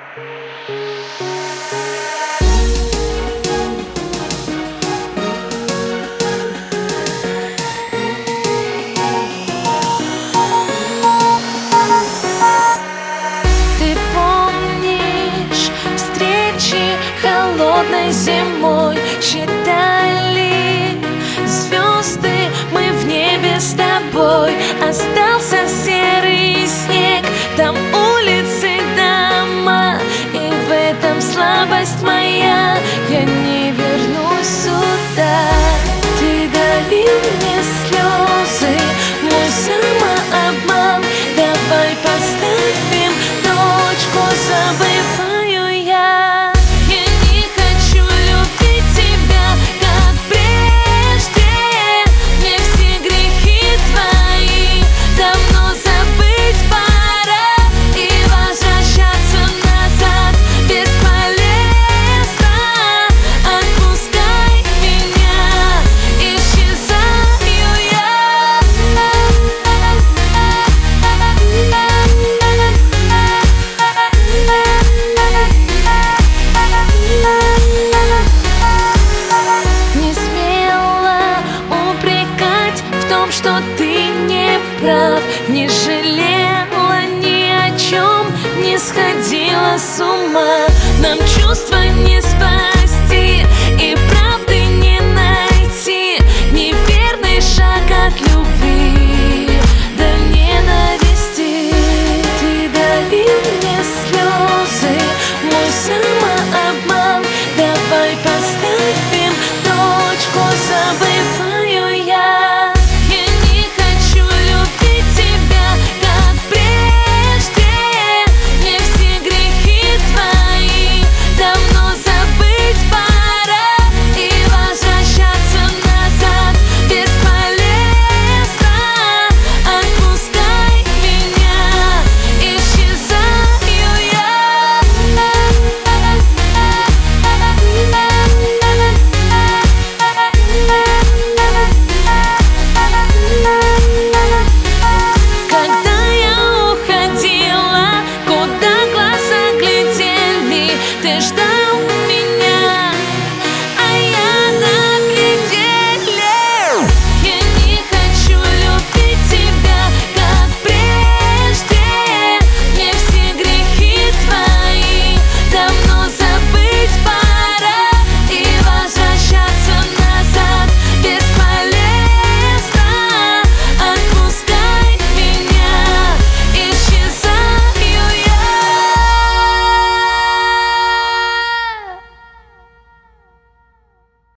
Холодной зимой считали звезды мы в небе с тобой. Остался серый снег, там улицы, дома, и в этом слабость моя. Я не вернусь сюда. Ты долил мне слезы, мой самообман. Давай поставим точку, забываю я. Что ты не прав, не жалела ни о чем, не сходила с ума. Нам чувства не спасают.